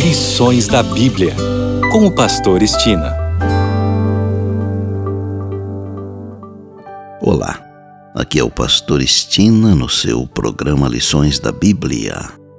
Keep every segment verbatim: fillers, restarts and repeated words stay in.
Lições da Bíblia, com o pastor Estina. Olá, aqui é o pastor Estina no seu programa Lições da Bíblia.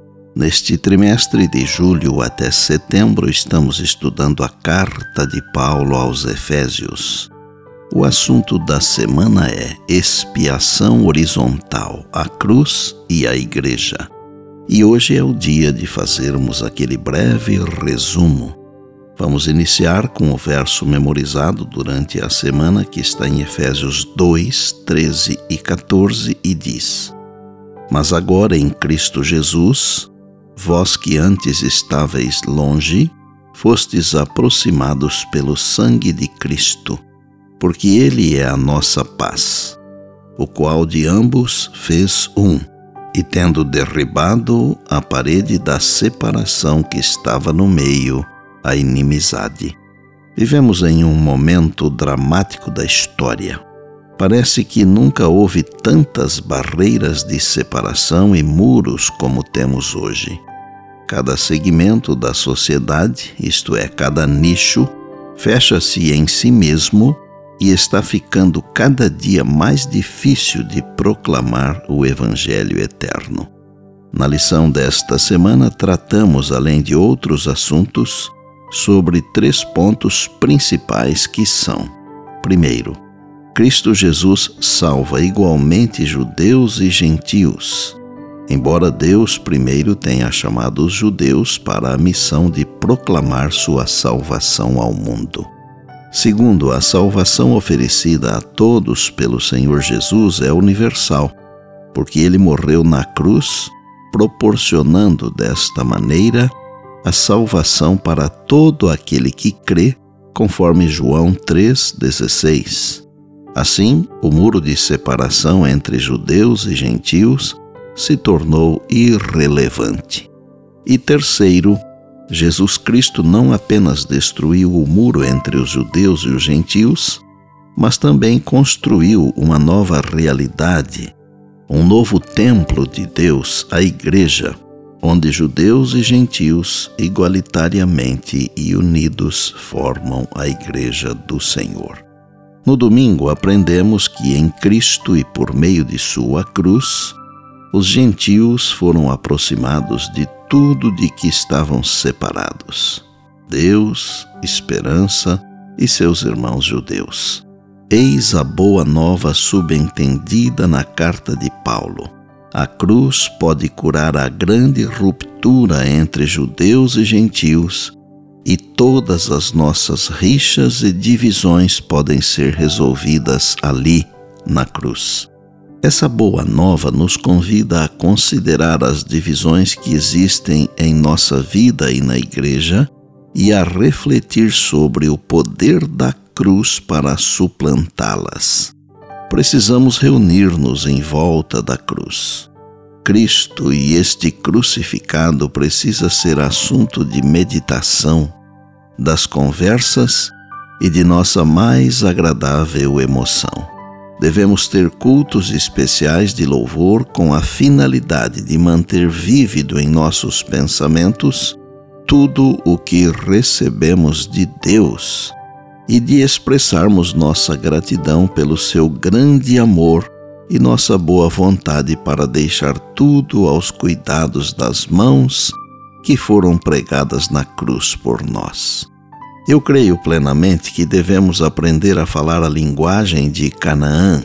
Neste trimestre de julho até setembro estamos estudando a carta de Paulo aos Efésios. O assunto da semana é expiação horizontal, a cruz e a igreja. E hoje é o dia de fazermos aquele breve resumo. Vamos iniciar com o verso memorizado durante a semana que está em Efésios dois, treze e quatorze e diz: Mas agora em Cristo Jesus, vós que antes estáveis longe, fostes aproximados pelo sangue de Cristo, porque Ele é a nossa paz, o qual de ambos fez um, e tendo derribado a parede da separação que estava no meio, a inimizade. Vivemos em um momento dramático da história. Parece que nunca houve tantas barreiras de separação e muros como temos hoje. Cada segmento da sociedade, isto é, cada nicho, fecha-se em si mesmo e está ficando cada dia mais difícil de proclamar o Evangelho eterno. Na lição desta semana, tratamos, além de outros assuntos, sobre três pontos principais que são: primeiro, Cristo Jesus salva igualmente judeus e gentios, embora Deus primeiro tenha chamado os judeus para a missão de proclamar sua salvação ao mundo. Segundo, a salvação oferecida a todos pelo Senhor Jesus é universal, porque Ele morreu na cruz, proporcionando desta maneira a salvação para todo aquele que crê, conforme João três, dezesseis. Assim, o muro de separação entre judeus e gentios se tornou irrelevante. E terceiro, Jesus Cristo não apenas destruiu o muro entre os judeus e os gentios, mas também construiu uma nova realidade, um novo templo de Deus, a Igreja, onde judeus e gentios, igualitariamente e unidos, formam a Igreja do Senhor. No domingo, aprendemos que em Cristo e por meio de sua cruz, os gentios foram aproximados de tudo de que estavam separados: Deus, esperança e seus irmãos judeus. Eis a boa nova subentendida na carta de Paulo. A cruz pode curar a grande ruptura entre judeus e gentios, e todas as nossas rixas e divisões podem ser resolvidas ali, na cruz. Essa boa nova nos convida a considerar as divisões que existem em nossa vida e na igreja e a refletir sobre o poder da cruz para suplantá-las. Precisamos reunir-nos em volta da cruz. Cristo e este crucificado precisa ser assunto de meditação, das conversas e de nossa mais agradável emoção. Devemos ter cultos especiais de louvor com a finalidade de manter vívido em nossos pensamentos tudo o que recebemos de Deus e de expressarmos nossa gratidão pelo seu grande amor e nossa boa vontade para deixar tudo aos cuidados das mãos que foram pregadas na cruz por nós. Eu creio plenamente que devemos aprender a falar a linguagem de Canaã,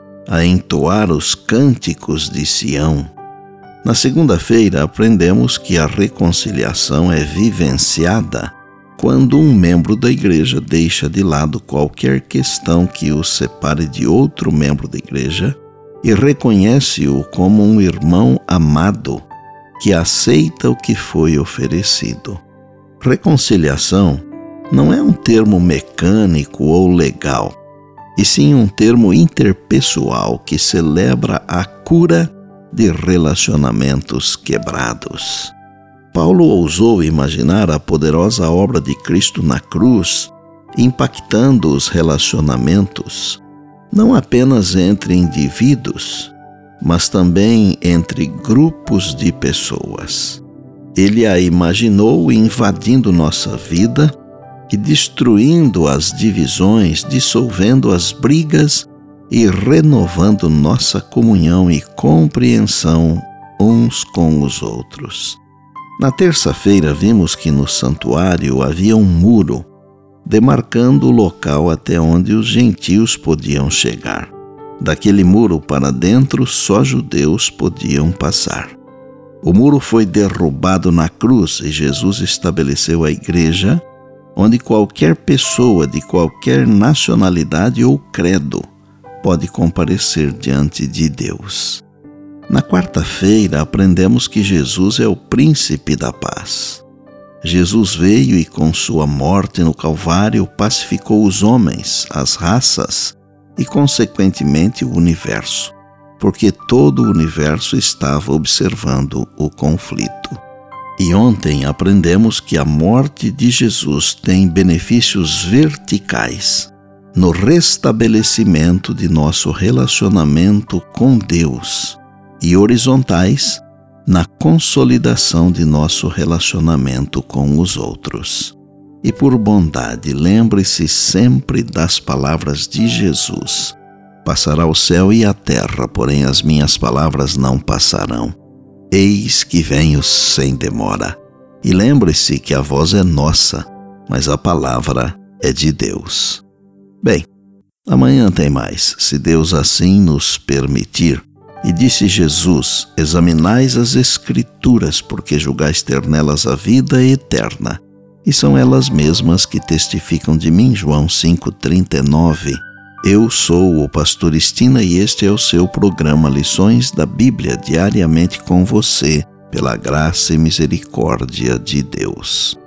a entoar os cânticos de Sião. Na segunda-feira, aprendemos que a reconciliação é vivenciada quando um membro da igreja deixa de lado qualquer questão que o separe de outro membro da igreja e reconhece-o como um irmão amado que aceita o que foi oferecido. Reconciliação não é um termo mecânico ou legal, e sim um termo interpessoal que celebra a cura de relacionamentos quebrados. Paulo ousou imaginar a poderosa obra de Cristo na cruz, impactando os relacionamentos, não apenas entre indivíduos, mas também entre grupos de pessoas. Ele a imaginou invadindo nossa vida e destruindo as divisões, dissolvendo as brigas e renovando nossa comunhão e compreensão uns com os outros. Na terça-feira vimos que no santuário havia um muro, demarcando o local até onde os gentios podiam chegar. Daquele muro para dentro, só judeus podiam passar. O muro foi derrubado na cruz e Jesus estabeleceu a igreja, onde qualquer pessoa de qualquer nacionalidade ou credo pode comparecer diante de Deus. Na quarta-feira, aprendemos que Jesus é o príncipe da paz. Jesus veio e, com sua morte no Calvário, pacificou os homens, as raças e, consequentemente, o universo, porque todo o universo estava observando o conflito. E ontem aprendemos que a morte de Jesus tem benefícios verticais no restabelecimento de nosso relacionamento com Deus e horizontais na consolidação de nosso relacionamento com os outros. E por bondade, lembre-se sempre das palavras de Jesus: passará o céu e a terra, porém as minhas palavras não passarão. Eis que venho sem demora. E lembre-se que a voz é nossa, mas a palavra é de Deus. Bem, amanhã tem mais, se Deus assim nos permitir. E disse Jesus: examinais as Escrituras, porque julgais ter nelas a vida eterna. E são elas mesmas que testificam de mim. João cinco, trinta e nove. Eu sou o pastor Estina e este é o seu programa Lições da Bíblia, diariamente com você, pela graça e misericórdia de Deus.